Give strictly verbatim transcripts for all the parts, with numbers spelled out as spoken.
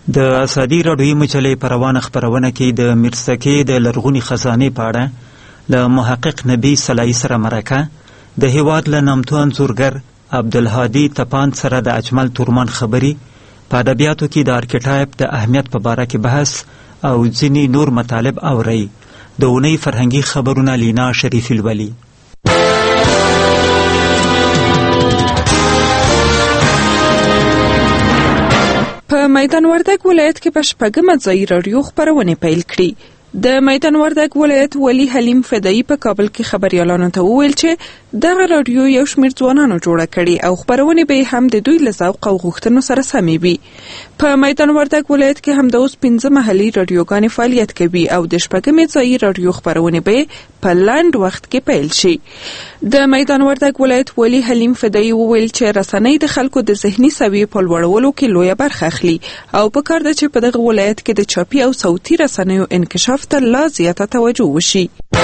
د ازادي راډیوي مجلې په روانه خپرونه کې د میرزکې د لرغوني خزانې په اړه له محقق نبي سلای سره مرکه، د هیواد له نامتو انځورګر عبدالهادي تپان سره د اجمل تورمان خبري، په ادبیاتو کې د ارکیټایپ د اهمیت په باره کې بحث او ځینې نور مطالب اورئ. د اونۍ فرهنګي خبرونه لینا شریفي لولي. په میدان وردګ ولایت کې په شپږمه ځای راډیو خپرونې پیل کړي. د میدان وردګ ولایت ولی حلیم فدایی په کابل کې خبريالانو ته وویل چې دغه راډیو یو شمېر ځوانانو جوړه کړي او خپرونې به هم د دوی له ذوق او غوښتنو سره سمې وي. په میدان وردګ ولایت کې هم د اوس پنځه محلي راډیوګانې فعالیت کوي او د شپږمې ځای راډیو خپرونې به په لنډ وخت کې پیل شي. د میدان وردګ ولایت ولی حلیم فدایی وویل چې رسنۍ د خلکو د ذهني سویې په لوړولو کې لویه برخه اخلي او پکار ده چې په دغه ولایت کې د چاپي او صوتي رسنیو انکشاف ته لا زیاته توجه وشي.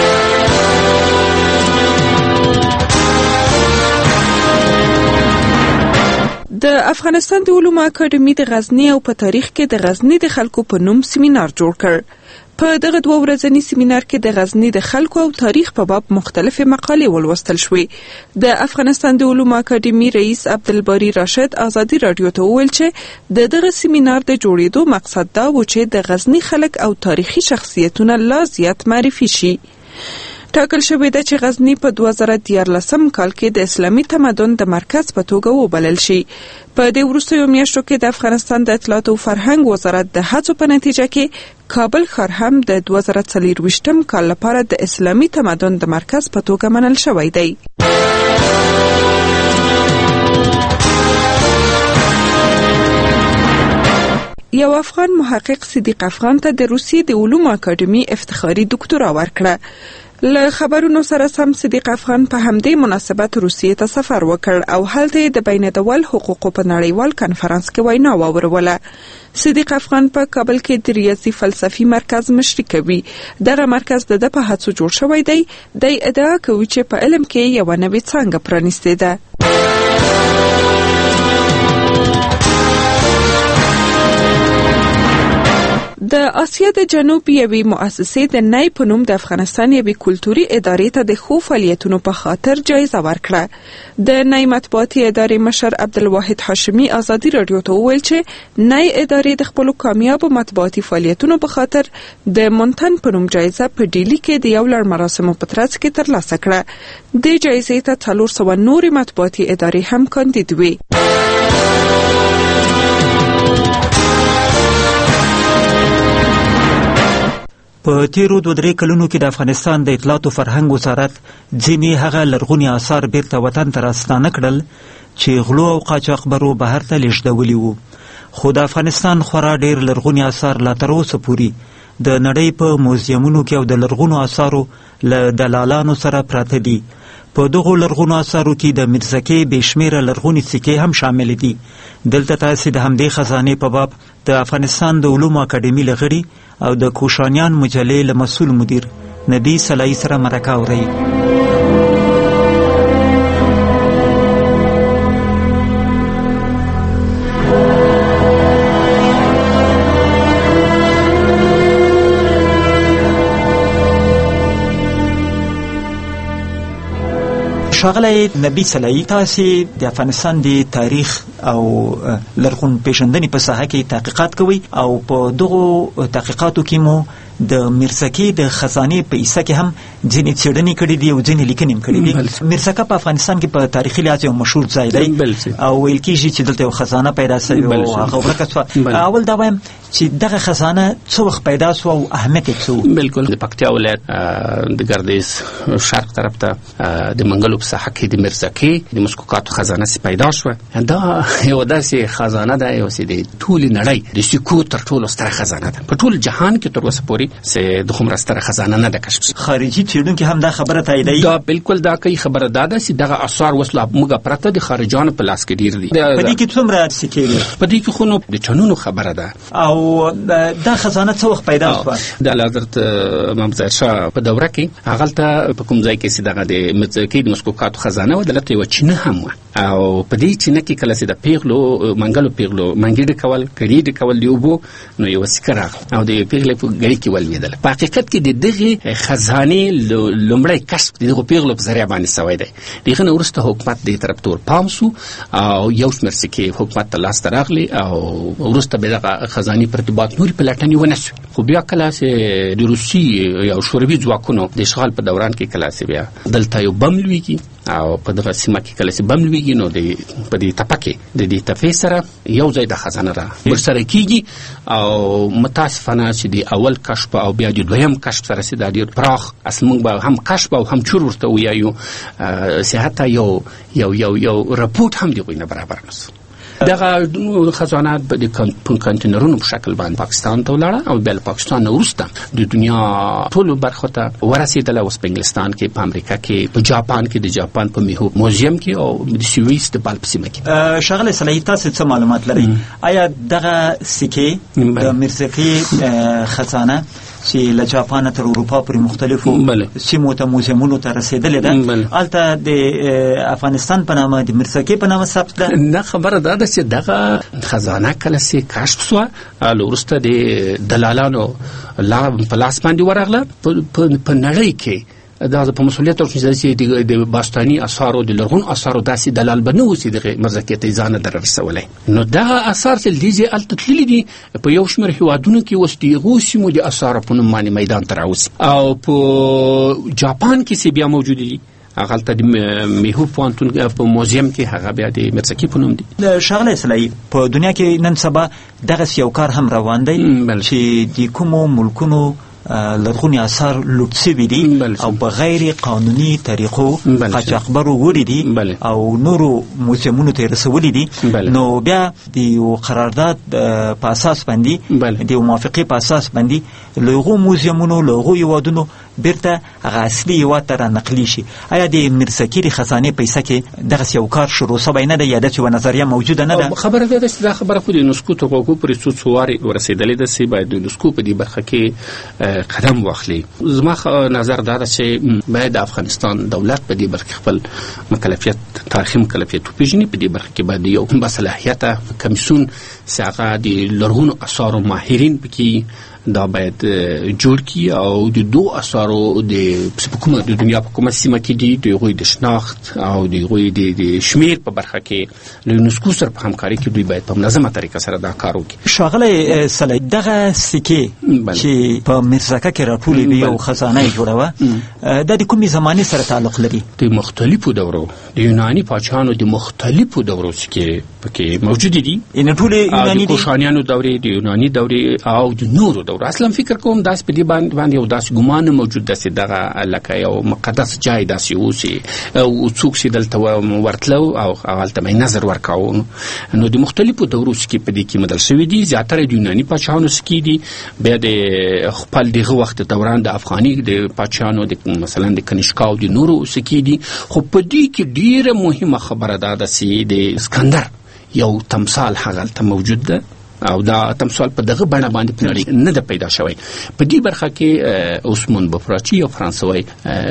د افغانستان د علومو اکاډمي د غزني او په تاریخ کې د غزني د خلکو په نوم سیمینار جوړ کړ. په دغه دوه ورځني سیمینار کې د غزني د خلکو او تاریخ په باب مختلفې مقالې ولوستل شوې. د افغانستان د علومو اکاډمي رئیس عبدالباری راشد ازادي راډیو ته وویل چې د دغه سیمینار د جوړېدو مقصد دا و چې د غزني خلک او تاریخي شخصیتونه لا زیات معرفي شي. ټاکل شوې ده چې غزني په دوه زره دیارلسم کال کې د اسلامي تمدن د مرکز په توګه وبلل شي. په دې وروستیو میاشتو کې د افغانستان د اطلاعات او فرهنګ وزارت د هڅو په نتیجه کې کابل ښار هم د دوه زره څلرویشتم کال لپاره د اسلامي تمدن د مرکز په توګه منل شوی دی. یو افغان محقق صدیق افغان ته د روسیې د علومو اکاډمي افتخاري دکتورا ورکړه. له خبرونو سره سم صدیق افغان په همدې مناسبت روسیې ته سفر وکړ او هلته د بین الدول حقوقو په نړیوال کنفرانس کې وینا واوروله. صدیق افغان په کابل کې د ریاضي فلسفي مرکز مشري کوي. دغه مرکز د ده په هڅو جوړ شوی دی. دی ادعا کوي چې په علم کې یوه نوې څانګه پرانیستې ده. د آسیا د جنوب یوې مؤسسې د نای په نوم د افغانستان یوې کلتوري ادارې ته د ښو فعالیتونو په خاطر جایزه ورکړه. د نای مطبوعاتي ادارې مشر عبدالواحد هاشمي ازادي راډیو ته وویل چې نای ادارې د خپلو کامیابو مطبوعاتي فعالیتونو په خاطر د مونتن په نوم جایزه په ډیلي کې د یو لړ مراسمو په ترڅ کې ترلاسه کړه. دې جایزې ته څلور سوه نورې مطبوعاتي ادارې هم کاندید وې. په تیرو دوه درې کلونو کې د افغانستان د اطلاعات او فرهنګ وزارت ځینې هغه لرغوني آثار بیرته وطن ته راستانه کړل چې غلو او قاچاقبرو بهر ته لیږدولي وو. خو د افغانستان خورا ډېر لرغوني آثار لا تر اوسه پورې د نړۍ په موزیمونو کې او د لرغونو آثارو له دلالانو سره پراته دي. په دغو لرغونو آثارو کې د میرزکې بې شمېره لرغوني سکې هم شامل دي. دلته تاسې د همدې خزانې په باب د افغانستان د علومو اکاډمي له غړي او د کوشانیان مجلې له مسؤل مدیر نبي سلای سره مرکه اورئ. ښاغلی نبي سلای، تاسې د افغانستان د تاریخ او لرغون پیژندنې په ساحه کې تحقیقات کوئ او په دغو تحقیقاتو کې مو د میرزکې د خزانې په کیسه کې هم ځینې څېړنې کړې دي او ځینې لیکنې هم کړې دي. میرزکه په افغانستان کې په تاریخي لحاظ یو مشهور ځای دی او ویل کېږي چې دلته یو خزانه پیدا شوې او هغه ورکه شوه. اول دا وایم چې دغه خزانه څه وخت پیدا شوه او اهمیت یې څه و؟ بلکل د پکتیا ولایت د ګردیز شرق طرف ته د منګلو په ساحه کې د میرزکې د مسکوکاتو خزانه سي پیدا شوه. دا یو داسې خزانه ده یو چې د ټولې نړۍ د سکو تر ټولو ستره خزانه ده. په ټول جهان کې تر اوسه پورې چې د کومه ستره خزانه نه ده کشف شوې. خارجي څېړونکي هم دا خبره تاییدوي. دا بلکل دا کوي خبره دا ده چې دغه آثار اوس لا موږ پرته د خارجانو په لاس کې ډېر دي. په دې کې څومره سکې دي؟ په دې کې خو نو د ټنونو خبره ده. او او دا خزانه څه وخت پیدا شوه؟ د حضرت محمد ظاهر شاه په دوره کې هغلته په کوم ځای کې چې دغه د مځکې د مسکوکاتو خزانه و، دلته یوه چینه هم وه، او په دې چینه کې کله چې د پیغلو منګلو پیغلو منګي ډکول کړي ډکول د اوبو، نو یوه سکه راغله او د پیغلې په ګړۍ کې ولوېدله. په حقیقت کې د دغې خزانې لومړی کشف د دغو پیغلو په ذریعه باندې سوی دی. د هغه نه وروسته حکومت دې طرف ته ورپام سو او یو شمېر سکې حکومت ته لاسته راغلې او وروسته به دغه خزانې پر ارتباط نورې پلټنې ونه سوې. خو بیا کله چې د روسي او شوروي ځواکونو د اشغال په دوران کې کله چې بیا دلته یو بم لوېږي او په دغه سیمه کې کله چې بم لوېږي، نو د په دې تپه کې د دې تپې سره یو ځای د خزانه را ورسره کېږي او متاسفانه چې د اول کشف او بیا د دویم کشف سره چې دا ډېر پراخ اصل موږ به هم کشف او هم چور ورته ویایو، چې حتی یو یو یو یو رپورټ هم د هغوی نه برابر نه سو. دغه خزانات به د کانټینرونو په شکل باندې پاکستان ته ولاړه او بیا له پاکستان نه وروسته د دنیا ټولو برخو ته ورسېدله. اوس په انګلستان کې، په امریکا کې، په جاپان کې د جاپان په میهو موزیم کې او د سویس د بال په سیمه کې. ښاغلی صلاحي، تاسو څه معلومات لرئ؟ آیا دغه سکې د میرزکې خزانه چې له جاپان تر اروپا پورې مختلفو سیمو ته موزیمونو ته رسېدلې ده، هلته د افغانستان په نامه د میرزکې په نامه ثبت ده؟ نه، خبره دا ده چې دغه خزانه کله چې کشف سوه له وروسته د دلالانو په لاس باندې ورغله. په نړۍ کې دا په مسؤلیت ورکړل چې د باستاني اثارو د لرغون اثارو داسې دلال به نه اوسي دغه مرزکې ته ځان در رسولی. نو دغه اثار چې دې ځای هلته تللي دي په یو شمېر هېوادونو کې اوس د هغو سیمو د اثارو په نوم باندې میدان ته راوځي، او په جاپان کې چې بیا موجود دي هغلته د میهو پوهنتون په موزیم کې هغه بیا د میرزکې په نوم دي. ښاغلی صلاحي، په دنیا کې نن سبا دغسې یو کار هم روان دی چې د کومو ملکونو لرغوني آثار لوټ شوي دي او په غیر قانوني طریقو قاچاقبرو وړي دي او نورو موزیمونو ته رسولي دي، نو بیا د یو قرارداد په اساس باندې د یو موافقې په اساس باندې له هغو موزیمونو له هغو هېوادونو بیرته هغه اصلي هېواد ته رانقلي شي. آیا د میرزکې د خزانې پیسه کې دغسې یو کار شروع سوی نه دی یا داسې یوه نظریه موجوده نه ده؟ خبره دا ده چې دا خبره خو د یونسکو تر غوږو پورې څو څو وارې ورسېدلې ده چې باید د یونسکو په دې برخه کې قدم واخلي. زما نظر دا ده چې باید د افغانستان دولت په دې برخه خپل مکلفیت تاریخي مکلفیت وپېژني. په دې برخه کې باید یو باصلاحیته کمیسیون چې هغه د لرغونو آثارو ماهرین پکې دا باید جوړ کی او د دو اثارو د کومه د دنیا په کومه سیمه کې دي د هغوی د شناخت او د هغوی د شمیر په برخه کې له یونسکو سره په همکاري کې دوی باید په منظمه طریقه سره دا کار وکړي. ښاغلی صلاحي، دغه سکې چې په میرزکه کې راټولې وي او خزانه یې جوړوه، دا د کومې زمانې سره تعلق لري؟ د مختلفو دورو د یوناني پاچاهانو د مختلفو دورو سکې پکې موجودې دي. یعنې ټولې یوناني دي؟ د کوشانیانو دورې، د یوناني دورې او د نورو دورو. اصلا فکر کوم داس په دې باندې یو داس ګمان موجود ده چې دغه لکه یو مقدس جای داسې اوسي او څوک چې دلته ورتلو او هلته به نظر ورکاو. نو د مختلفو دورو سکې په دې کې مدل شوي دي. زیاتره د یوناني پاچاهانو سکې دي، بیا د خپل دغه وخت دوران د افغاني د پاچاهانو د مثلا د کنیشکا او د نورو سکې دي. خو په دې کې ډېره مهمه خبره دا ده چې د اسکندر یو تمثال هغلته موجود ده او دا تمثال په دغه بڼه باندې په نړۍ نه ده پیدا شوی. په دې برخه کې عثمان بفراچي یو فرانسوي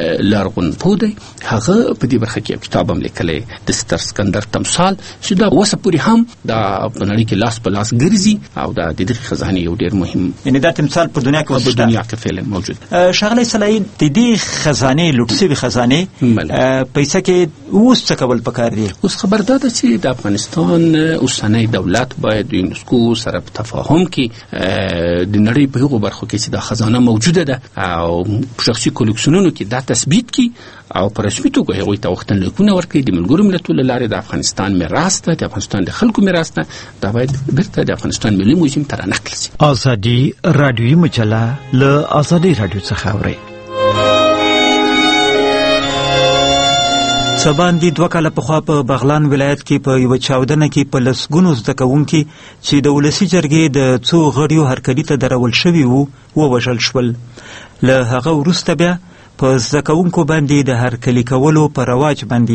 لرغون پوه دی، هغه په دې برخه کې یو کتاب هم لیکلی د ستر اسکندر تمثال چې دا اوسه پورې هم دا په نړۍ کې لاس په لاس ګرځي او دا د دغې خزانې یو ډېر مهم یعنې دا تمثال په دنیا کې اوس په دنیا کې فعلا موجود. ښاغلی صلاحي، د دې خزانې لوټ شوې خزانې پیسه کې اوس څه کول پکار دي؟ اوس خبر دا ده چې د افغانستان اوسنی دولت باید د یونسکو سره په تفاهم کې د نړۍ په هغو برخو کې چې دا خزانه موجوده ده او په شخصي کلکسیونونو کې دا تثبیت کړي او په رسمي توګه هغوی ته غوښتنلیکونه ورکړي. د ملګرو ملتونو له لارې د افغانستان میراث ده، د افغانستان د خلکو میراث ده، دا باید بیرته د افغانستان ملي موزیم ته رانقل شي. ازادي رادیویي مجله له ازادي رادیو څخه اورئ. سبان دی دوه کاله پخوا په بغلان ولایت کې په یوه چاودنه کې په لسګونو زده کوونکي چې د ولسي جرګې د څو غړیو هرکلي ته درول شوي وو ووژل شول. له هغه وروسته بیا په زده کوونکو باندې د هرکلي کولو په رواج باندې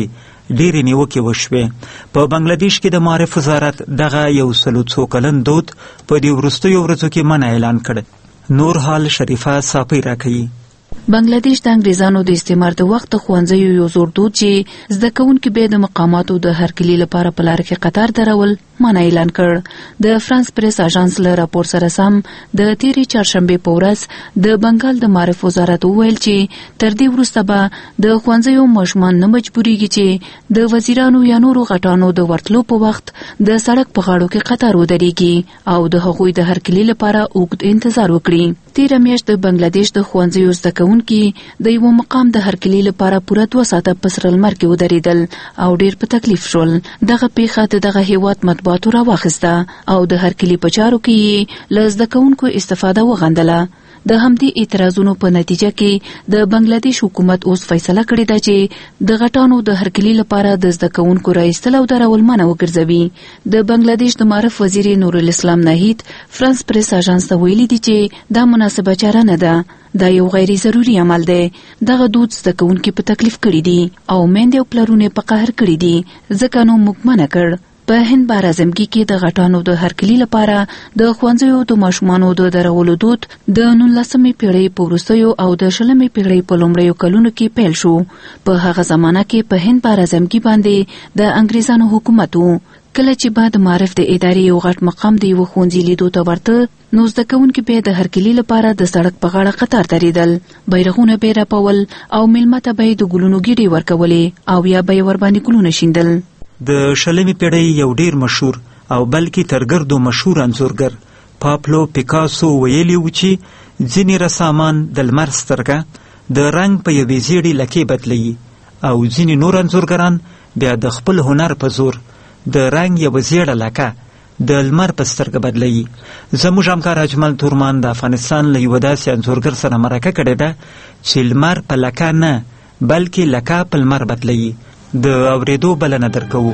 ډېرې نیوکې وشوې. په بنګلادیش کې د معارف وزارت دغه یو سلو څو کلن دود په دې وروستیو ورځو کې منع اعلان کړ. نور حال شریفه صافی راکوي. بنگلاديش د انګریزانو د استعمار د وخت خوانځي یو زور دود چې زده کوونکي به د مقاماتو د هرکلي لپاره په لار کې قطار درول منع اعلان کړ. د فرانس پریس اژانس له راپور سره سم د تیری چهارشنبه په ورځ د بنگال د معارف وزارت وویل چې تر دې وروسته به د خوانځيو ماشومان نه مجبوريږي چې د وزیرانو یا نورو غټانو د ورتلو په وخت د سړک په غاړو کې قطار ودرېږي او د هغوی د هرکلي لپاره اوږد انتظار وکړي. تیر میاشت د بنگلاديش د خوانځيو زده کوونکي د یو مقام د هرکلي لپاره پوره دوه ساعته په سر لمر کې ودرېدل او ډېر په تکلیف شول. دغه پیښه د دغه هیواد مطبوعاتو راواخیسته او د هرکلي په چارو کې له زده کوونکو استفاده وغندله. د همدې اعتراضونو په نتیجه کې د بنگلاديش حکومت اوس فیصله کړې ده چې د غټانو د هرکلي لپاره د زده کوونکو راایستل او درول منع وګرځوي. د بنگلاديش د معارف وزیر نور الاسلام ناهید فرانس پریس اژانس ته ویلي دي چې دا مناسبه چاره نه ده. دا یو غیر ضروري عمل دی. دغه دود زده کوونکي په تکلیف کړي دي او میندې او پلرونه په قهر کړي دي. ځکه نو موږ منع کړ. په هند بار اعظمګي کې د غټانو د هرکلي لپاره د خوانځيو د ماشومانو د درولو دود د نولسمې پیړۍ په وروستیو او د شلمې پیړۍ په لومړیو کلونو کې پیل شو. په هغه زمانه کې په هند بار اعظمګي باندې د انګریزانو حکومت و. کله چې بعد معرف د ادارې یو غټ مقام دی و ښوونځي لیدو ته ورته نو زده کوونکي به د هرکلي لپاره د سړک په غاړه قطار درېدل، بیرغونه به یې رپول او میلمه ته به یې د ګلونو ګېډې ورکولې او یا به یې ورباندې ګلونه شیندل. د شلمې پیړۍ یو ډیر مشهور او بلکې تر ګردو مشهور انځورګر پابلو پیکاسو ویلي و چې ځینې رسامان د لمر سترګه د رنګ په یوې زیړې لکې بدلوي او ځینې نور انځورګران بیا د خپل هنر په زور د رنګ یوه زیړه لکه د لمر په سترګه بدلوي. زموږ همکار اجمل تورمان د افغانستان له یوه داسې انځورګر سره مرکه کړې ده چې لمر په لکه نه بلکې لکه په لمر بدلوي. د اورېدو بلنه درکوو.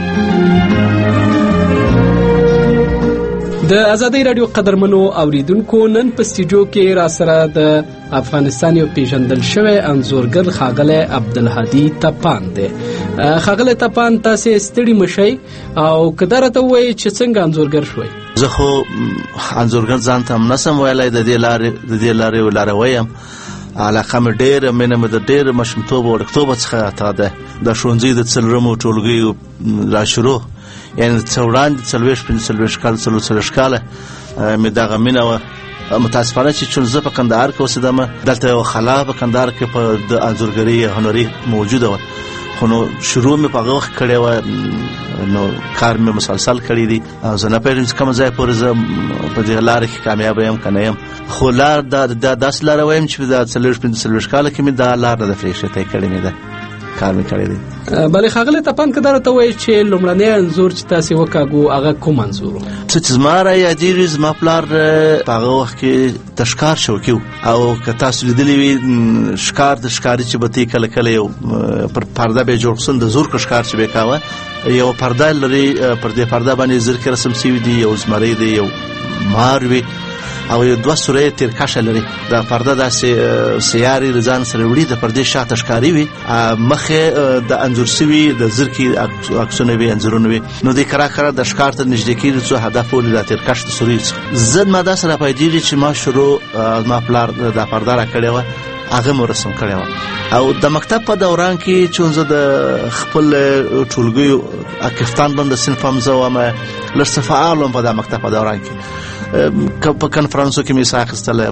د ازادۍ راډیو قدرمنو اوریدونکو، نن په سټوډیو کې را سره د افغانستان یو پیژندل شوی انځورګر ښاغلی عبدالهادي تپان دی. ښاغلی تپان، تاسې ستړي مشئ او که دا راته ووایئ چې څنګه انځورګر شوئ؟ زه خو انځورګر ځان ته هم نسم ویلی، د دې لارې د دې لارې لاروی یم. علاقه مې ډېره مینه مې د ډېر ماشومتوب او وړکتوبه څخه تا ده. د ښوونځي د څلورمو ټولګیو را شروع، یعنې څه وړاندې څلوېښت پنځه څلوېښت کاله څلور څلوېښت کاله مې دغه مینه وه. متاسفانه چې چون زه په کندهار کې اوسېدم، دلته یوه خلا په کندهار کې په د انځورګرۍ هنري موجوده وه، خو نو شروع مې په هغه وخت کړې وه، نو کار مې مسلسل کړی دی او زه نه پوهېږم چې کوم ځای پورې زه په دې لاره کې کامیابه یم که نه یم. خو لار دا داسې لاره وایم چې د څلوېښت پنځه څلوېښت کاله کې مې دا لار نه ده پرېښې، طی کړې مې ده، کار مې کړی دی. بلې ښاغلی تپان، که دا راته ووایي چې لومړنی انځور چې تاسې وکاږو هغه کوم انځور و؟ څه چې زما را یادېږي، زما پلار په هغه وخت کې د ښکار شوقي و، او که تاسو لیدلی وي ښکار د ښکاري چې به تی کله کله یو پر پرده به یې جوړ کړسن، د زورکه ښکار چې به یې کاوه، یو پرده لري، پر دې پرده باندې زرکې رسم شوي دي، یو زمری دی، یو مار وي او یو دوه سوری تیرکشه لري. دا پرده داسې سیارې له ځان سره وړي، د پردې شاته ښکاري وي، مخې د انځور سوي د زرکې عکسونه وي، انځورونه وي. نو دوی کرا کرا د ښکار ته نږدې کېږي څو هدف ولري دا تیرکش د سوریو څخه. زه ما داسې را پیدېږي چې ما شروع ما پلار دا پرده را کړې وه، هغه مو رسم کړی وه. او د مکتب په دوران کې چون زه د خپل ټولګیو کفتان باندې صنف هم زه وم، لږ څه فعال وم په دا مکتب په دوران کې. په کنفرانسو کې مې حصه اخیستله،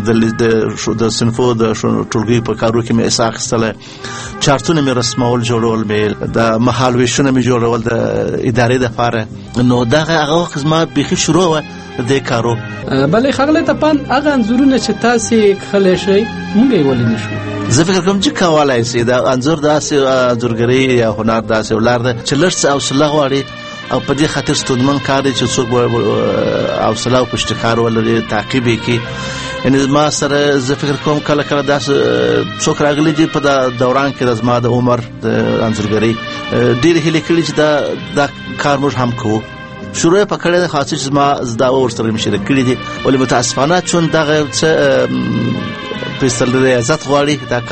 د صنفو د ټولګیو په کارو کې مې حصه اخیستله، چارتونه مې رسمول، جوړول مې، د مهالویشونه مې جوړول د ادارې دپاره. نو دغه هغه وخت زما بیخي شروع وه د دې کارو. بلې ښاغلی تپان، هغه انځورونه چې تاسې کښلی شئ موږ یې ولې نه شو؟ زه فکر کوم چې کولی شي. دا انځور داسې انځورګرۍ یا هنر داسې ولار ده چې لږ څه حوصله غواړي او په دې خاطر ستونزمن کار دی چې څوک حوصله او پشتکار ولري، تعقیب یې کړي. یعنې ما سره زه فکر کوم کله کله داسې څوک راغلي دي په دوران کې د زما د عمر د انځورګرۍ ډېرې هیلې کړي چې دا دا کار موږ هم کوو. شروع یې په کړې ده، خاصه چې زما زده ورسره مې شریک کړي دي، ولې متاسفانه چون دغه څه په اصطلاح عزت غواړي دا کار،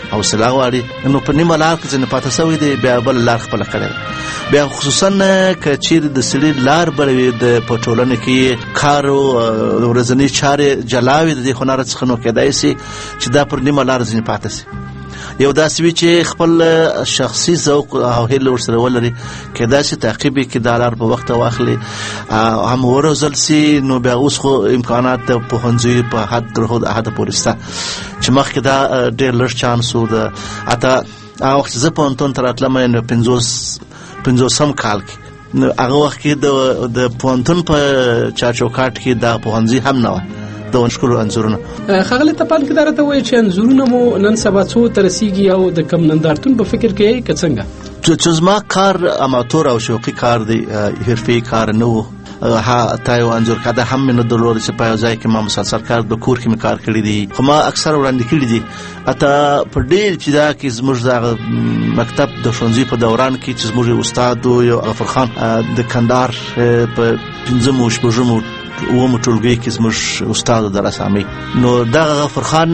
حوصله غواړي. نو په نیمه لار کې ځنې پاته شوی دی بیا بل لار خپله کړی. بیا خصوصا که چیرې د سړي لار بل وي د په ټولنه کې کار او ورځنۍ چارې جلا وي د دې هنر څخه، نو کېدای شي چې دا پر نیمه لار ځنې پاته شي. یو داسې وي چې خپل شخصي ذوق او هیله ورسره ولري، کېدای شي تعقیب یې کړي، دا لار په وخت واخلي، هم وروزل شي. نو بیا اوس خو امکانات د پوهنځیو په حد درهو د حده پورې شته چې مخکې دا ډېر لږ چانس و. د حتی هغه وخت زه پوهنتون ته راتلم نو پنځوس پنځوسم کال کې، نو هغه وخت کې د پوهنتون په چارچوکاټ کې دا پوهنځي هم نه وه د ونشکلو انځورونه. ښاغلی تپان کې دا راته وایي چې انځورونه مو نن سبا څو ته رسېږي او د کم نندارتون په فکر کې یې که څنګه؟ چې زما کار اماتور او شوقي کار دی، حرفي کار نه و. ها تا یو انځور کده هم مې نه درلود چې په یو ځای کې ما مسلسل کار د کور کې مې کار کړی دی، خو ما اکثر وړاندې کړي دي. حتی په ډېر چې دا کې زموږ د مکتب د ښوونځي په دوران کې چې زموږ استاد یو غفرخان د کندهار په پنځمو شپږمو اوومو ټولګي کې زموږ استاد د رسامۍ، نو دغه غفرخان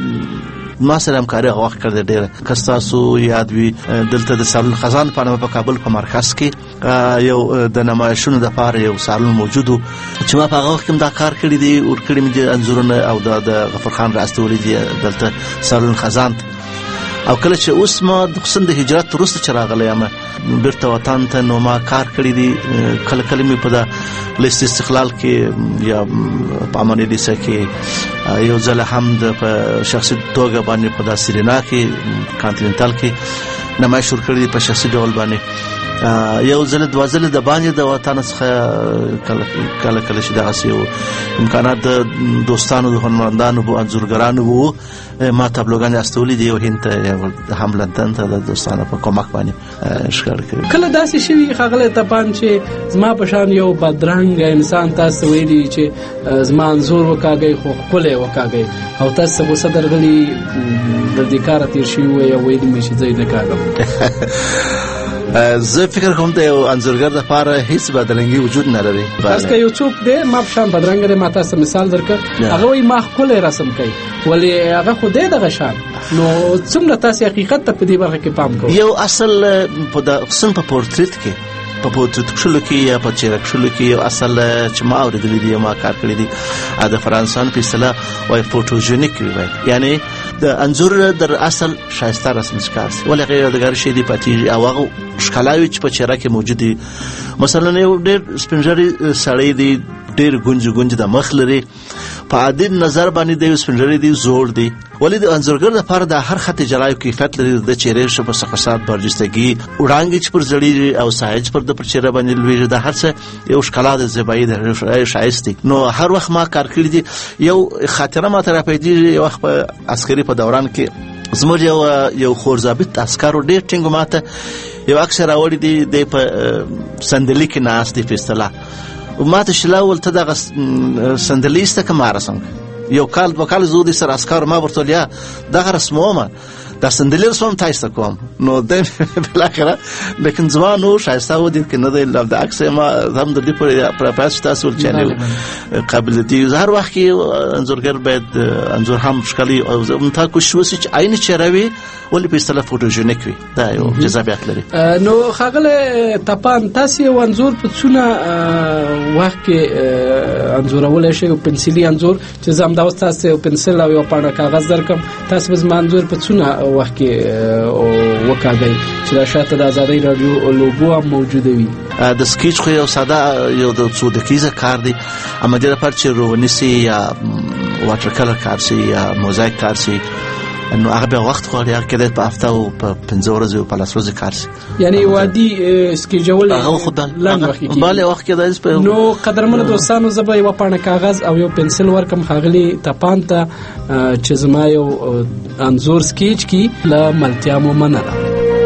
ما سره همکاري هغه وخت کړې ډېره. که ستاسو یاد وي دلته د سالون خزان په نامه په کابل په مرکز کې یو د نمایشونو دپاره یو سالون موجود و چې ما په هغه وخت کې دا کار کړی دی، ورکړي مې دي انځورونه او د غفرخان راستولی دي دلته سالون خزان. او کله چې اوس ما خصوصا د هجرت وروسته چې راغلی یم بیرته وطن ته، نو ما کار کړی دی. کله کله مې په د لیست استقلال کې یا په اماني لیسه کې یو ځل هم د په شخصي توګه باندې په د سرینا کې کانټیننټال کې نمایش ورکړی دی په شخصي ډول باندې. یو ځل دوه ځله د باندې د وطن څخه کله کله کله چې دغسې یو امکانات د دوستانو د هنرمندانو و انځورګرانو وو ما تابلوګانې استولې دي، یو هند ته هم لندن ته د دوستانو په کومک باندې ښکار کړي. کله داسې شوي ښاغلی تپان چې زما په شان یو بدرنګ انسان تاسو ویلي چې زما انځور وکاږئ خو ښکلی وکاږئ، او تاسو غوسه درغلي د دې کاره تېر شوي وی او ویلي مې چې زه یې نه کاږم؟ زه فکر کوم د یو انځورګر دپاره هیڅ بدرنګي وجود نه لري. تاسو که یو څوک دی ما په شان بدرنګ دی، ما تاسو مثال درکړ، هغه وایي ما ښکلی رسم کوي، ولې هغه خو دی دغه شان، نو څومره تاسو حقیقت ته په دې برخه کې پام کوئ؟ یو اصل په خصوصا په پورتریت کې په پورتریت کښلو کې یا په څېره کښلو کې یو اصل چې ما اورېدلی دی، ما کار کړی دی، د فرانسویانو په اصطلاح وایي فوټوژنیک وایي، یعنی د انځور در اصل ښایسته رسم ښکار شي، ولې هغه یادګار شی دی پاتېږي او هغه ښکلاوي چې په څېره کې موجود دي. مثلا یو ډېر سپین ږیری سړی دی، ډېر ګونج ګونج د مخ لري، په عادي نظر باندې دی سپین ږیری دی، زوړ دی، ولې د انځورګر لپاره د هر خط جلای کیفیت لري، د چهرې شپه سخصات برجستګي وړاندې چې پر زړی او سایج پر د پر چهره باندې لوي، د هر څه یو ښکلا د زیبایی د شایسته. نو هر وخت ما کار کړی دی. یو خاطره ما تر پیدا یو وخت په عسکري په دوران کې زموږ یو یو خور ضابط عسکرو ډېر ټینګ ماته یو عکس راوړی دی د په سندلي کې ناست دی په اصطلاح، ماته شلا ولته دغه سندلي است که ما رسم یو کال په کال زودي سره عسکر ما ورته لیا دغه رسمومه دا سندلي رسوم تاسو کوم، نو د بلاخره لیکن ځوانو شایسته و دي کنه د عکس ما هم د دې پر پاس تاسو چینل قابل دي. هر وخت کې انځورګر باید انځور هم ښکلي او متا کوشش وسي چې عین چهروي ولې په اصطلاح فوټوژنیک وي، دا یو جذابیت لري. نو ښاغلی تپان تاسو یو انځور په څونه وخت کې انځورولای شئ، پنسلي انځور چې زم دا تاسو یو پنسل او یو پاڼه کاغذ درکم، تاسو به انځور په څونه وخت کې وکاږئ چې دا شاته د آزادۍ رادیو لوګو هم موجوده وي؟ د سکیچ خو یو ساده یو د څو دقیقې کار دی، اما د لپاره چې روانسي یا واټر کلر کار شي یا موزایک کار شي، نو هغه به وخت غواړي، هغه کې په هفته او په پنځه ورځې او په لس ورځې کار شي، یعنی وادي سکیجول هغه خو لنډ وخت کې بله وخت کې دی. نو قدرمنو دوستانو زه به یوه پاڼه کاغذ او یو پنسل ورکم ښاغلي تپان ته چې زما یو انځور سکیچ کړي، له ملتیا مو مننه.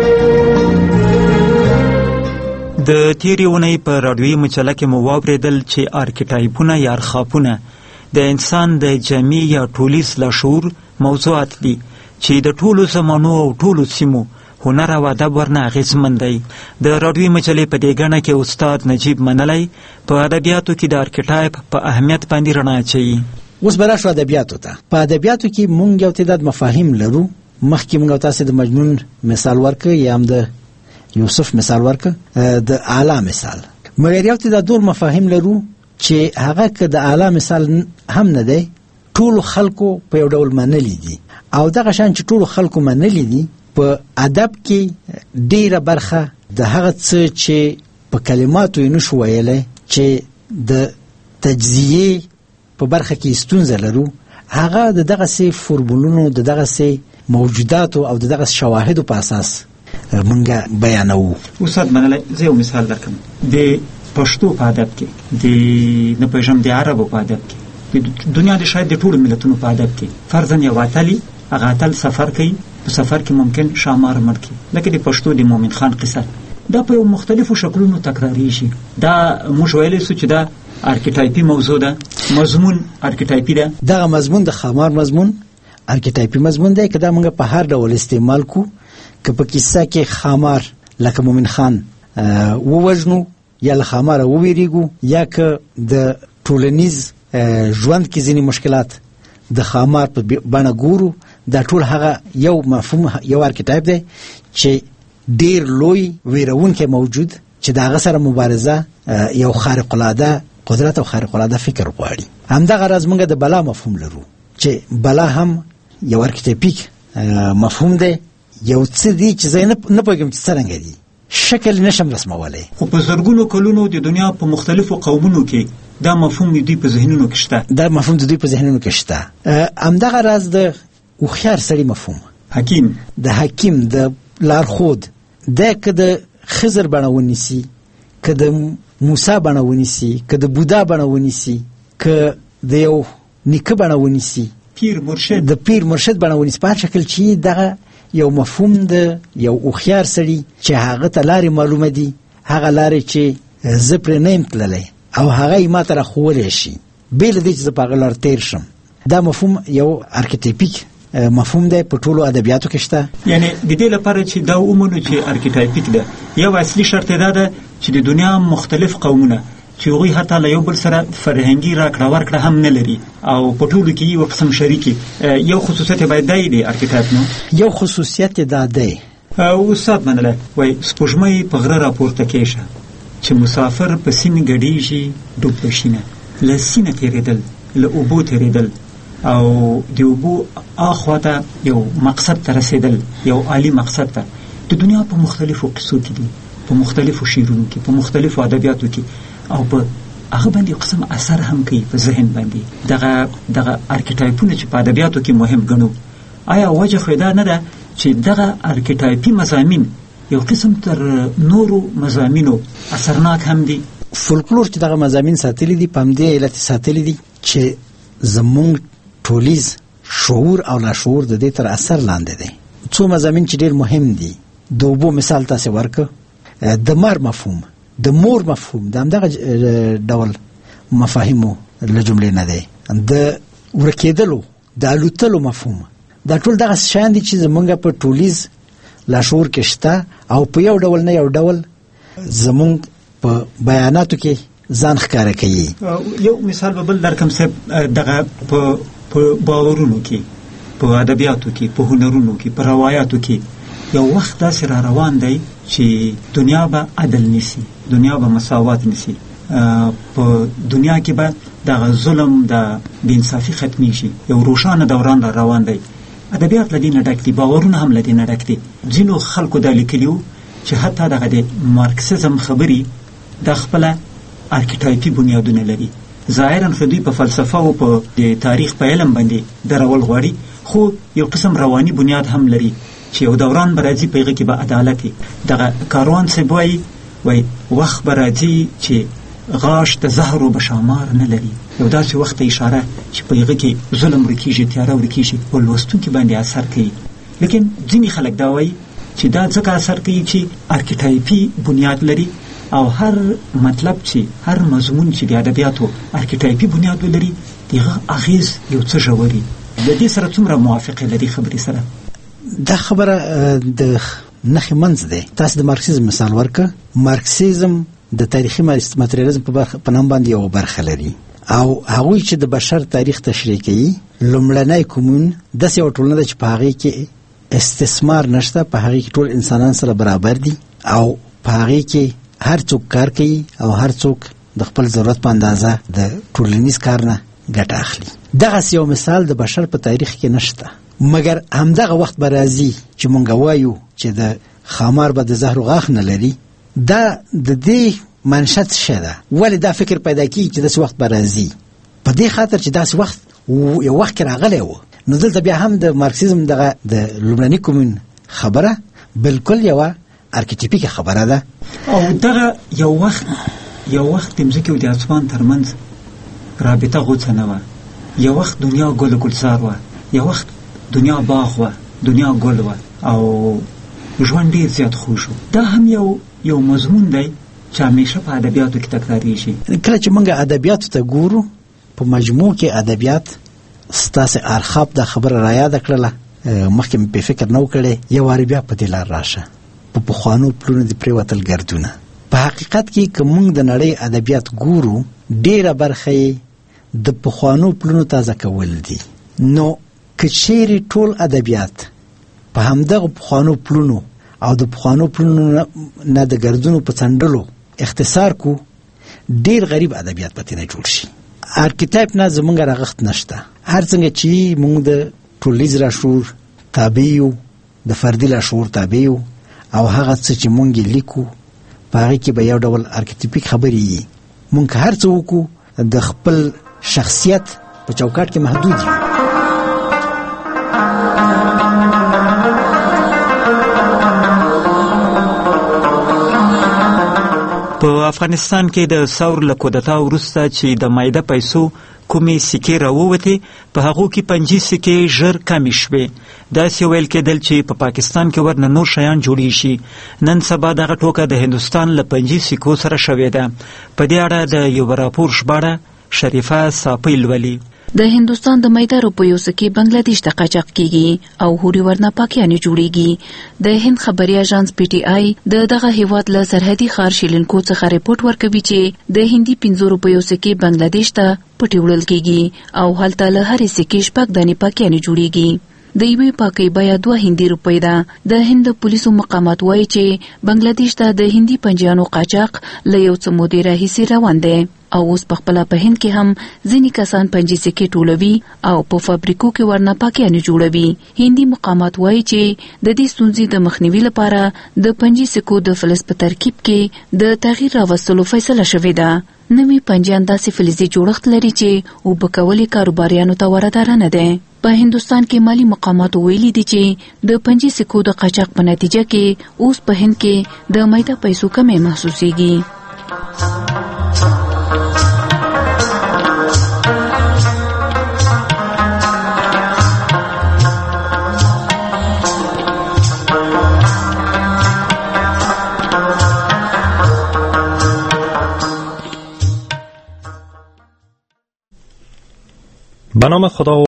د تیرې اونۍ په راډیوي مجله کې مو واورېدل چې آرکیټایپونه یا ارخاپونه د انسان د جمعي یا ټولیز لاشعور موضوعات دي چې د ټولو زمانو او ټولو سیمو هنر او ادب ورنه اغېزمن دی. د راډیوي مجلې په دې ګڼه کې استاد نجیب منلی په ادبیاتو کې د آرکیټایپ په اهمیت باندې رڼا اچوي. اوس به راشو ادبیاتو ته. په ادبیاتو کې موږ یو تعداد مفاهیم لرو، مخکې موږ تاسو د مجنون مثال ورکړ یا هم د یوسف مثال ورکړ د اعلی مثال، مګر یو څه د ډول مفاهیم لرو چې هغه که د اعلی مثال هم نه دی، ټول خلکو په یو ډول منلي دي، او دغه شان چې ټول خلکو منلي دي په ادب کې ډیره برخه د هغه څه چې په کلماتو یې نشو ویلی چې د تجزیه په برخه کې ستونزه لرو، هغه د دغه سي فورمولونو د دغه سي موجوداتو او د دغه شواهدو په اساس مونږه بیانوو. استاد منلی زه یو مثال درکم. د پښتو په ادب کې، د نه پېژم د عربو په ادب کې، د دنیا د شاید د ټولو ملتونو په ادب کې فرضاً یو اتلي هغه اتل سفر کوي، په سفر کې ممکن شامار مړ کړي، لکه د پښتو د مومن خان قصه دا په مختلفو شکلونو تکراریږي. دا موږ ویلی سو چې دا ارکیټایپي موضوع ده، مضمون ارکیټایپي ده. دغه مضمون د خامار مضمون ارکیټایپي مضمون دی که دا موږ په هر ډول استعمال کو، که په کیسه کې خامار لکه مومن خان ووژنو یا له خاماره وویریږو، یا که د ټولنیز ژوند کې ځینې مشکلات د خامار په بڼه ګورو، دا ټول هغه یو مفهوم، یو ارکیټایپ دی چې ډیر لوی ویرونکی موجود چې د هغه سره مبارزه یو خارق العاده قدرت او خارق العاده فکر غواړي. همدغه راز موږ د بلا مفهوم لرو چې بلا هم یو ارکیټایپیک مفهوم دی، یو څه دی چې زه نه پوهېږم چې څرنګه دی، شکل نشم رسمولی، خو په زرګونو کلونو د دنیا په مختلفو قومونو کې دا مفهوم د دوی په ذهنونو کې شته. دا مفهوم د دوی په ذهنونو کې شته. همدغه راز د هوښیار سړي مفهوم، حکیم، د حکیم، د لارښود، دا که د خضر بڼه ونیسي، که د موسی بڼه ونیسي، که د بودا بڼه ونیسي، که د یو نیکه بڼه ونیسي، پیر مرشد، د پیر مرشد بڼه ونیسي، په هر شکل چې دغه یو مفهوم د یو هوښیار سړي چې هغه ته لارې معلومه دي، هغه لارې چې زه پرې نه یم تللی او هغه یې ما ته راښوولی شي، بې له دې چې زه په هغه لار تیر شم. دا مفهوم یو ارکیټایپیک مفهوم دی، په ټولو ادبیاتو کې شته. یعنی د دې لپاره چې دا ومنو چې ارکیټایپیک ده، یو اصلي شرط دا ده چې د دنیا مختلف قومونه چې هغوی حتی له یو بل سره فرهنګي راکړه ورکړه هم نه لري او په ټولو کې یو قسم شریکي، یو خصوصیت باید دا دی ارکیټایپ نو یو خصوصیت دا دی. استاد منله وایي سپوږمۍ په غره راپورته کېږه چې مسافر په سیند ګډېږي ډوب په شینه، له سینه تېرېدل، له اوبو تېرېدل او د اوبو اخوا ته یو مقصد ته رسېدل، یو عالی مقصد ته، د دنیا په مختلفو قصو کې دي، په مختلفو شعرونو کې، په مختلفو ادبیاتو کې، او په هغه باندې یو قسم اثر هم کوي په ذهن باندې. دغه دغه ارکیټایپونه چې په ادبیاتو کې مهم ګڼو، آیا وجه خو دا نه ده چې دغه ارکیټایپي مضامین یو قسم تر نورو مضامینو اثرناک هم دي؟ فولکلور چې دغه مضامین ساتلي دي، په همدې علت ساتلي دي چې زمونږ ټولیز شعور او لاشعور د دې تر اثر لاندې دی. څو مضامین چې ډېر مهم دي، د اوبو مثال تاسې ورکړه، د مار مفهوم، د مور مفهوم، د همدغه ډول مفاهیمو له جملې نه دی، د ورکېدلو، د الوتلو مفهوم، دا ټول دغه شیان دي چې زمونږ په ټولیز لاشعور کې شته او په یو ډول نه یو ډول زمونږ په بیاناتو کې ځان ښکاره کوي. یو مثال به بل درکم صاحب، دغه په باورونو کې، په ادبیاتو کې، په هنرونو کې، په روایاتو کې یو وخت داسې را روان دی چې دنیا به عدل نیسي، دنیا به مساوات نیسي، په دنیا کې به دغه ظلم، د بېانصافي ختمیږي، یو روښانه دوران را روان دی. ادبیات له دې نه ډک دي، باورونه هم له دې نه ډک دي. ځینو خلکو دا لیکلي وو چې حتی دغه د مارکسیزم خبرې د خپله ارکیټایپي بنیادونه لري. ظاهراً خو دوی په فلسفه او په تاریخ په علم باندې درول غواړي، خو یو قسم رواني بنیاد هم لري چې یو دوران به راځي په هغه کې به عدالت وي. دغه کاروان صاحب وایي وایي وخت به راځي چې غاښ د زهرو به شامار نه لري، یو داسې وخت ته اشاره چې په هغه کې ظلم ورکېږي، تیاره ورکېږي، په لوستونکي باندې اثر کوي. لیکن ځینې خلک دا وایي چې دا ځکه اثر کوي چې ارکیټایپي بنیاد لري او هر مطلب چې هر مضمون چې د ادبیاتو ارکیټایپي بنیاد ولري دغه اغیز یو څه ژوري. د دې سره څومره موافقه لري خبرې سره؟ دا خبره د نښې منځ دی. تاسو د مارکسیزم مثال ورکړه. مارکسیزم د تاریخي ماتریالیزم په نام باندې یو برخه لري او هغوی چې د بشر تاریخ تشریح کوي، لومړنی کومون داسې یو ټولنه ده چې په هغې کې استثمار نشته، په هغه کې ټول انسانان سره برابر دي او په هغه کې هر څوک کار کوي او هر څوک د خپل ضرورت په اندازه د ټولنیز کار نه ګټه اخلي. دغه یو مثال د بشر په تاریخ کې نشته، مګر همدغه وخت به راځي چې مونږ وایو چې د خامار به د زهر غاښ نه لري. دا د دې منشأ څه ده؟ ولې دا فکر پیدا کیږي چې داسې وخت به راځي؟ په دې خاطر چې داسې وخت یو وخت کې راغلی و. نو دلته بیا هم د مارکسیزم دغه د لومړني کومون خبره بالکل یوه ارکیټیپیکه خبره ده. او دغه یو وخت یو وخت د مځکې او د اسمان ترمنځ رابطه غوڅه نه وه. یو وخت دنیا ګل ګلزار وه، یو وخت دنیا باغ وه، دنیا ګل وه او ژوند ډېر زیات خوږ و. دا هم یو یو مضمون دی چې همیشه په ادبیاتو کې تکراریږي. کله چې موږ ادبیاتو ته ګورو، په مجموع کې ادبیات ستاسې ارخاب دا خبره را یاده کړله، مخکې مې په فکر نه و کړی، یو وارې بیا په دې لار راشه، په پخوانو پلونو دې پرېوتل ګردونه. په حقیقت کې که موږ د نړۍ ادبیات ګورو، ډېره برخه یې د پخوانو پلونو تازه کول دي. نو که چیرې ټول ادبیات په همدغه پخوانو پلونو او د پخوانو پلونو نه د ګردونو په څنډلو اختصار کو، ډېر غریب ادبیات به ترې جوړ شي. ارکیټایپ نه زمونږ رغښت نشته. هر څنګه چې موږ د ټولنیز لاشعور تابع یو، د فردي لاشعور تابع یو او هغه څه چې موږ لیکو په هغې کې به یو ډول ارکیټیپیک خبرې وي. موږ که هر څه وکړو د خپل شخصیت په چوکاټ کې محدود یو. په افغانستان کې د ثور له کودتا وروسته چې د مایده پیسو کومې سکې راووتې، په هغو کې پنجي سکې ژر کمې شوې. داسې ویل کېدل چې په پا پاکستان کې ورنه نور شیان جوړیږي. نن سبا دغه ټوکه د هندوستان له پنجي سکو سره شوې ده. په دې اړه د یو راپور ژباړه شریفه صافی لولي. د هندوستان د میده روپیو سکې بنگلاديش ته قاچاق کیږي او هوري ورنه پاکیانه جوړیږي. د هند خبري اژانس پی ټی آی د دغه هیواد له سرحدي ښار شیلینکو څخه ریپورت ورکوي چې د هندي پنځه روپیو سکې بنگلاديش ته پټي وړل کیږي او هلته له هرې سکې شپږ دانې پاکیانه جوړیږي. د یوې پاکۍ بیه دوه هندي روپۍ ده. د هند پولیسو مقامات وایي چې بنگلاديش ته د هندي پنجیانو قاچاق له یو څه مودې راهیسې روان دی او اوس پخپله په هند کې هم ځینې کسان پنجي سکې ټولوي او په فابریکو کې ورنه پاکیانې جوړوي. هندي مقامات وایي چې د دې ستونزې د مخنیوي لپاره د پنجي سکو د فلز په ترکیب کې د تغییر راوستلو فیصله شوې ده. نوي پنجیان داسې فلزي جوړښت لري چې اوبه کولې کاروباریانو ته ورداره نه دی. په هندوستان کې مالی مقاماتو ویلي دي چې د پنجي سکو د قاچاق په نتیجه کې اوس په هند کې د میده پیسو کمې محسوسیږي. به نام خدا و